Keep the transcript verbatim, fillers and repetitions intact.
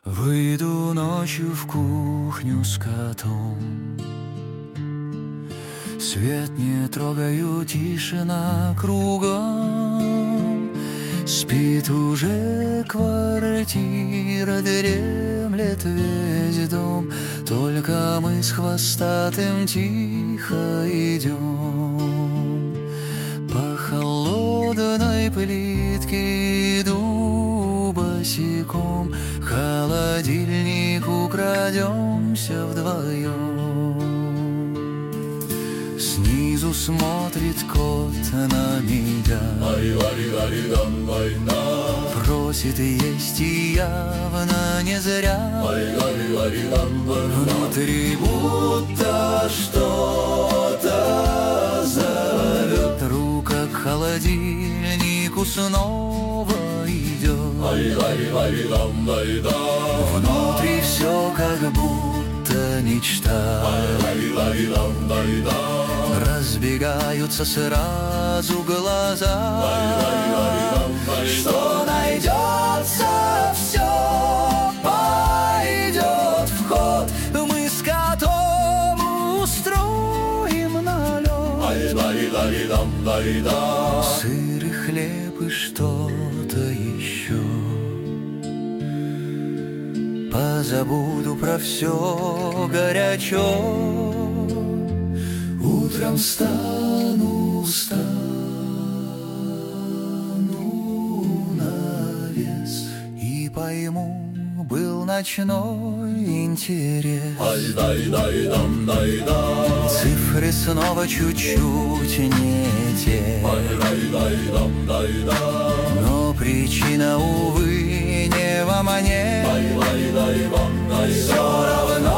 Выйду ночью в кухню с котом. Свет не трогаю, тишина кругом. Спит уже квартира, дремлет весь дом. Только мы с хвостатым тихо идем. По холодной плитке иду босиком. Холодильник украдемся вдвоем. Снизу смотрит кот на меня, просит есть и явно не зря. Внутри будто что-то зовет. Рука к холодильнику снова идет. Внутри все как будто мечта. Разбегаются сразу глаза. Что найдется, все пойдет в ход. Мы с котом устроим налет. Сыр и хлеб и что-то еще. Позабуду про все горячо. Утром встану, встану на вес и пойму, был ночной интерес. Цифры снова чуть-чуть не те, но причина, увы, не во мне. Все равно